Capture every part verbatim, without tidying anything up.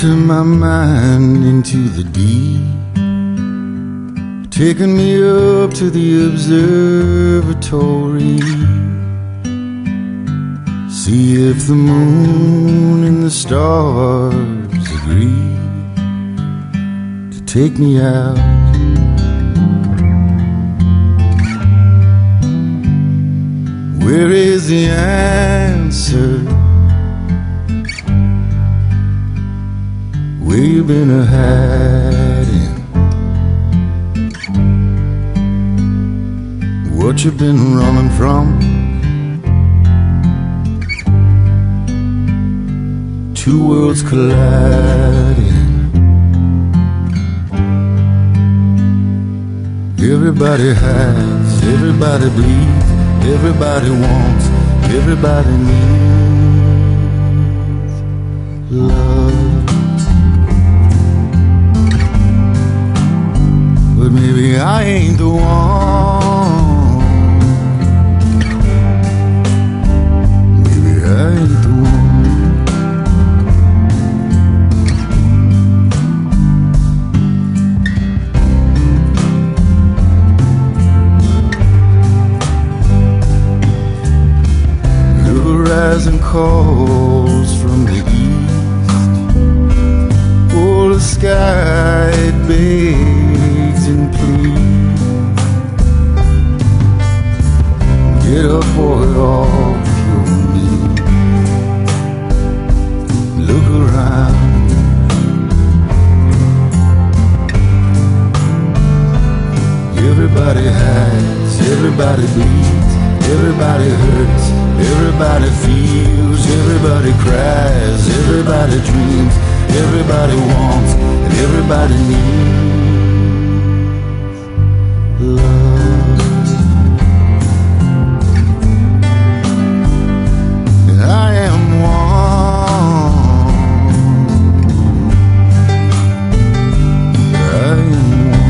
into my mind, into the deep, taking me up to the observatory. See if the moon and the stars agree to take me out. Where is the answer? Where you been a hiding? What you been running from? Two worlds colliding. Everybody hides, everybody bleeds, everybody wants, everybody needs love. But maybe I ain't the one. Maybe I ain't the one. Rising calls from the east. Oh, the sky it begs and pleads. Get up, boy, off your knees. Look around. Everybody hides, everybody bleeds, everybody hurts, everybody feels, everybody cries, everybody dreams, everybody wants, and everybody needs love. And I am one. I am one.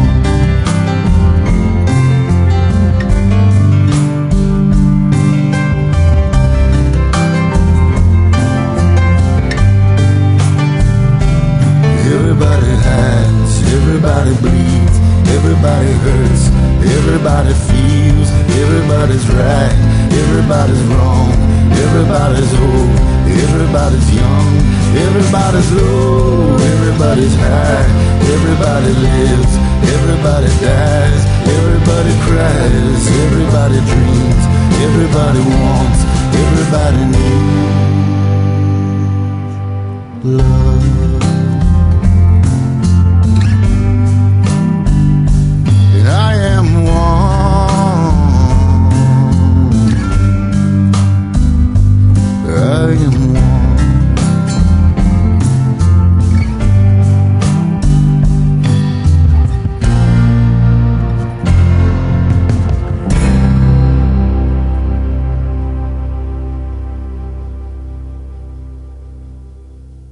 Everybody hides, everybody bleeds, everybody hurts, everybody feels, everybody's right, everybody's wrong, everybody's old, everybody's young, everybody's low, everybody's high, everybody lives, everybody dies, everybody cries, everybody dreams, everybody wants, everybody needs love.